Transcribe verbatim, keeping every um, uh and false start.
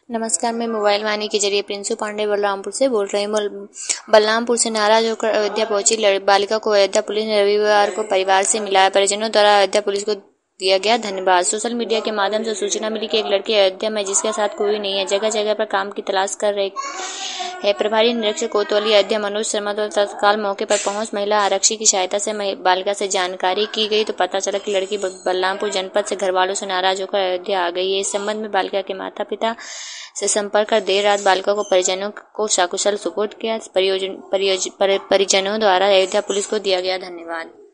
नमस्कार, मैं मोबाइल वाणी के जरिए प्रिंसू पांडे बलरामपुर से बोल रही हूँ। बलरामपुर से नाराज होकर अयोध्या पहुंची बालिका को अयोध्या पुलिस ने रविवार को परिवार से मिलाया। परिजनों द्वारा अयोध्या पुलिस को दिया गया धन्यवाद। सोशल मीडिया के माध्यम से सूचना मिली कि एक लड़की अयोध्या में जिसके साथ कोई नहीं है जगह जगह पर काम की तलाश कर रही है। प्रभारी निरीक्षक कोतवाली अयोध्या मनोज शर्मा द्वारा तत्काल मौके पर पहुंच महिला आरक्षी की सहायता से बालिका से जानकारी की गई तो पता चला कि लड़की बलरामपुर जनपद से घर वालों से नाराज होकर अयोध्या आ गई है। इस संबंध में बालिका के माता पिता से संपर्क कर देर रात बालिका को परिजनों को सकुशल सुपुर्द किया। परिजनों द्वारा अयोध्या पुलिस को दिया गया धन्यवाद।